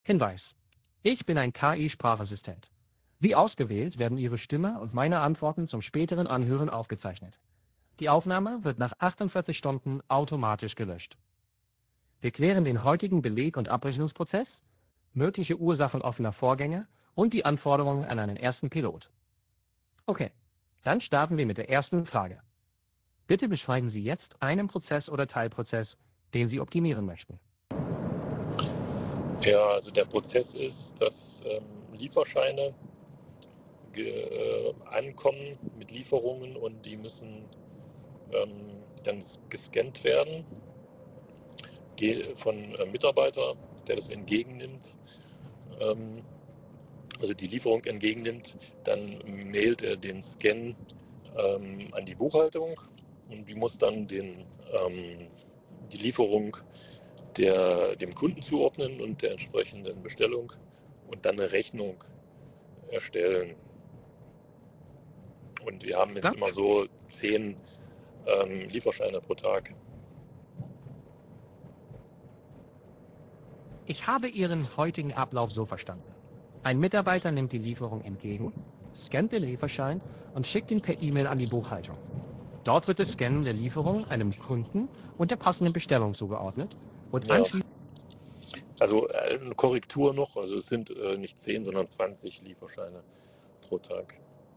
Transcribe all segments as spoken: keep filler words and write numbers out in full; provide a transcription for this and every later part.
Hinweis: Ich bin ein K I-Sprachassistent. Wie ausgewählt werden Ihre Stimme und meine Antworten zum späteren Anhören aufgezeichnet. Die Aufnahme wird nach achtundvierzig Stunden automatisch gelöscht. Wir klären den heutigen Beleg- und Abrechnungsprozess, mögliche Ursachen offener Vorgänge und die Anforderungen an einen ersten Pilot. Okay, dann starten wir mit der ersten Frage. Bitte beschreiben Sie jetzt einen Prozess oder Teilprozess, den Sie optimieren möchten. Ja, also der Prozess ist, dass ähm, Lieferscheine äh, ankommen mit Lieferungen und die müssen ähm, dann gescannt werden von einem Mitarbeiter, der das entgegennimmt, ähm, also die Lieferung entgegennimmt, dann mailt er den Scan ähm, an die Buchhaltung und die muss dann den, ähm, die Lieferung der, dem Kunden zuordnen und der entsprechenden Bestellung und dann eine Rechnung erstellen. Und wir haben jetzt Ja? immer so zehn ähm, Lieferscheine pro Tag. Ich habe Ihren heutigen Ablauf so verstanden. Ein Mitarbeiter nimmt die Lieferung entgegen, scannt den Lieferschein und schickt ihn per E-Mail an die Buchhaltung. Dort wird das Scannen der Lieferung einem Kunden und der passenden Bestellung zugeordnet und Ja. anschließend... Also äh, eine Korrektur noch, also es sind äh, nicht zehn, sondern zwanzig Lieferscheine pro Tag.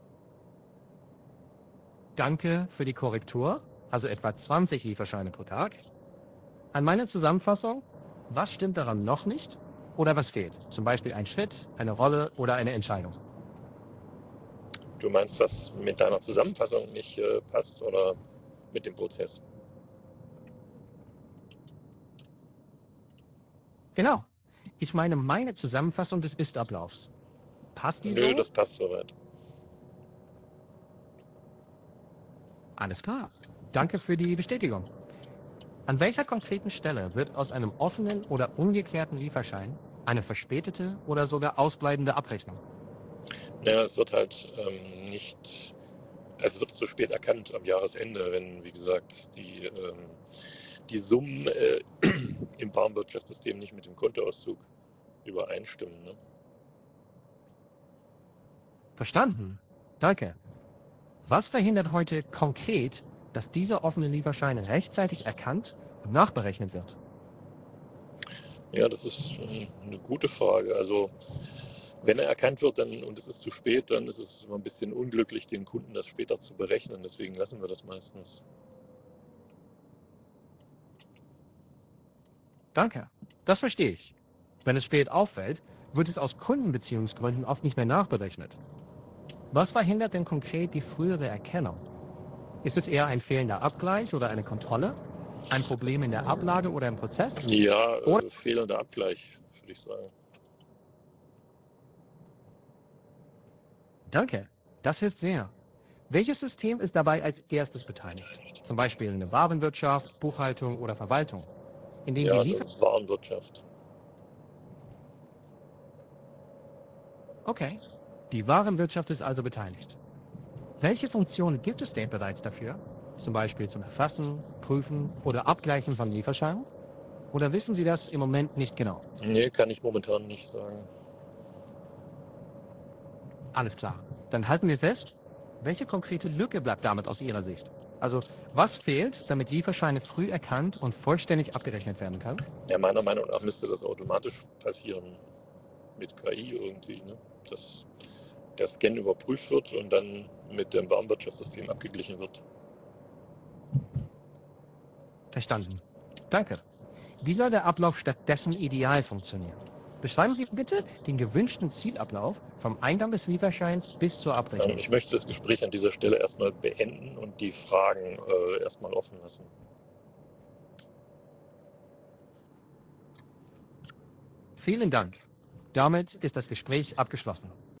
Danke für die Korrektur, also etwa zwanzig Lieferscheine pro Tag. An meine Zusammenfassung: Was stimmt daran noch nicht oder was fehlt? Zum Beispiel ein Schritt, eine Rolle oder eine Entscheidung. Du meinst, was mit deiner Zusammenfassung nicht äh, passt oder mit dem Prozess? Genau. Ich meine meine Zusammenfassung des Ist-Ablaufs. Passt die Nö, so? das passt soweit. Alles klar. Danke für die Bestätigung. An welcher konkreten Stelle wird aus einem offenen oder ungeklärten Lieferschein eine verspätete oder sogar ausbleibende Abrechnung? Ja, es wird halt ähm, nicht, also es wird zu spät erkannt am Jahresende, wenn, wie gesagt, die, ähm, die Summen äh, im Warenwirtschaftssystem nicht mit dem Kontoauszug übereinstimmen. Ne? Verstanden. Danke. Was verhindert heute konkret, dass dieser offene Lieferschein rechtzeitig erkannt und nachberechnet wird? Ja, das ist äh, eine gute Frage. Also wenn er erkannt wird dann, und es ist zu spät, dann ist es immer ein bisschen unglücklich, den Kunden das später zu berechnen. Deswegen lassen wir das meistens. Danke. Das verstehe ich. Wenn es spät auffällt, wird es aus Kundenbeziehungsgründen oft nicht mehr nachberechnet. Was verhindert denn konkret die frühere Erkennung? Ist es eher ein fehlender Abgleich oder eine Kontrolle? Ein Problem in der Ablage oder im Prozess? Ja, Oder äh, fehlender Abgleich, würde ich sagen. Danke. Das hilft sehr. Welches System ist dabei als erstes beteiligt? Zum Beispiel eine Warenwirtschaft, Buchhaltung oder Verwaltung, in dem die Ja, das Liefer... ist Warenwirtschaft. Okay. Die Warenwirtschaft ist also beteiligt. Welche Funktionen gibt es denn bereits dafür? Zum Beispiel zum Erfassen, Prüfen oder Abgleichen von Lieferscheinen? Oder wissen Sie das im Moment nicht genau? Nee, kann ich momentan nicht sagen. Alles klar. Dann halten wir fest, welche konkrete Lücke bleibt damit aus Ihrer Sicht? Also, was fehlt, damit Lieferscheine früh erkannt und vollständig abgerechnet werden kann? Ja, meiner Meinung nach müsste das automatisch passieren mit K I irgendwie, ne? Dass der Scan überprüft wird und dann mit dem Warenwirtschaftssystem abgeglichen wird. Verstanden. Danke. Wie soll der Ablauf stattdessen ideal funktionieren? Beschreiben Sie bitte den gewünschten Zielablauf vom Eingang des Lieferscheins bis zur Ähm, Abrechnung. ich möchte das Gespräch an dieser Stelle erstmal beenden und die Fragen äh, erstmal offen lassen. Vielen Dank. Damit ist das Gespräch abgeschlossen.